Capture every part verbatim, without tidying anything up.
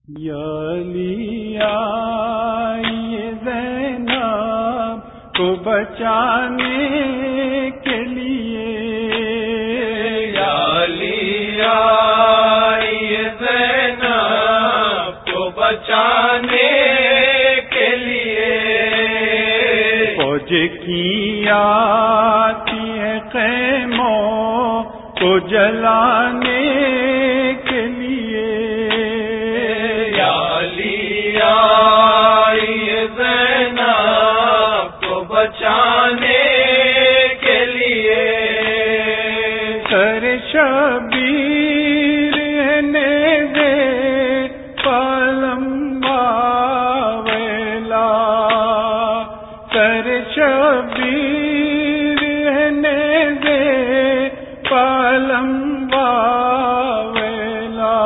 یا علی آئیے زینب کو بچانے کے لیے، یا علی آئیے زینب کو بچانے کے لیے، فوج کی آتی ہے خیموں کو جلانے کے لیے، یا علی آئیے زینب کو بچانے کے لیے، سر شبیر ہے نیزے پالم ویلا، سر شبیر ہے نیزے پالم ویلا،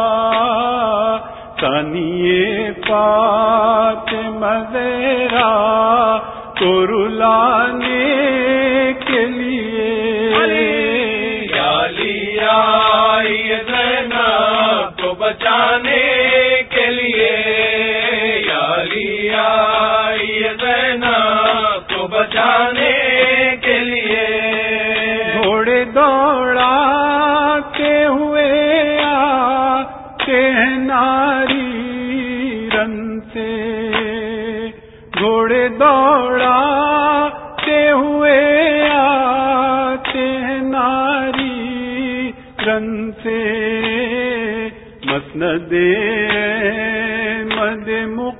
ثانیے فاطمہ زہرا کو رلانے کے لیے، یا علی آئیے زینب کو بچانے کے لیے، یا علی آئیے زینب کو بچانے کے لیے، گھوڑے دوڑاتے ہوئے آتے ہیں ناری رن سے، گھوڑے دوڑاتے ہوئے آتے ہیں ناری رن سے، مسند احمد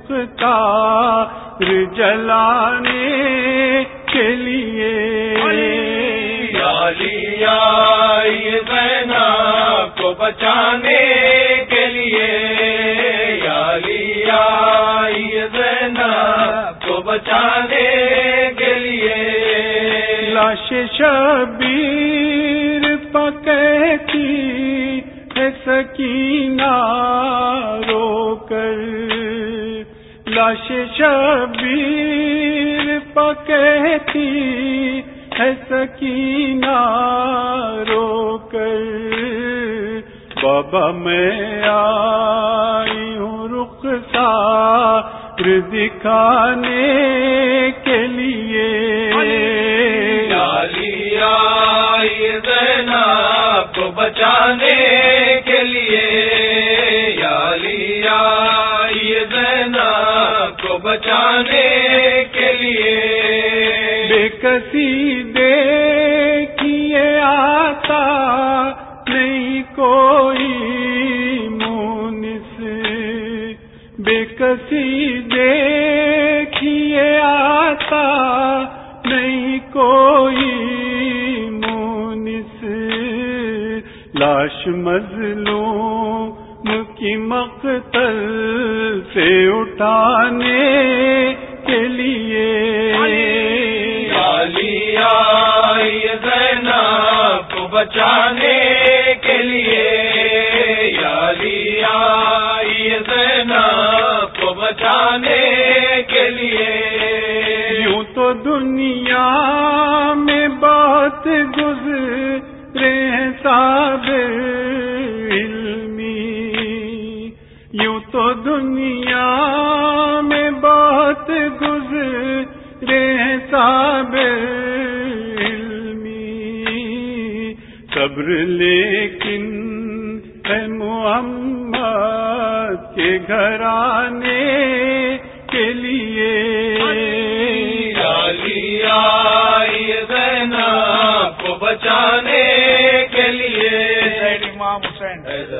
مختار جلانے کے لیے، یا علی آئیے زینب کو بچانے کے لیے، یا علی آئیے زینب کو بچانے کے لیے، لاش شبیر پکیتی ہے سکینہ رو کر، لاش شبیر پکیتی ہے سکینہ رو کر، بابا میں آئی ہوں رخسار دکھانے کے لیے، یا علی آئیے زینب کو بچانے کے لیے، یا علی آئیے زینب کو بچانے کے لیے، بے کسی دیکھیے آتا نہیں کوئی مونس، بے کسی دیکھیے آتا نہیں کوئی مونس، لاش مظلوم کی مقتل سے اٹھانے کے لیے، یا علی آئیے زینب کو بچانے کے لیے، یا علی آئیے زینب کو بچانے کے لیے، یوں تو دنیا میں بہت گزرے ہیں صابر علمی، یوں تو دنیا میں بہت گزرے ہیں صابر علمی، صبر لیکن ہے محمد کے گھرانے کے لیے، یا علی آئیے زینب کو بچانے کے لیے، امام حسین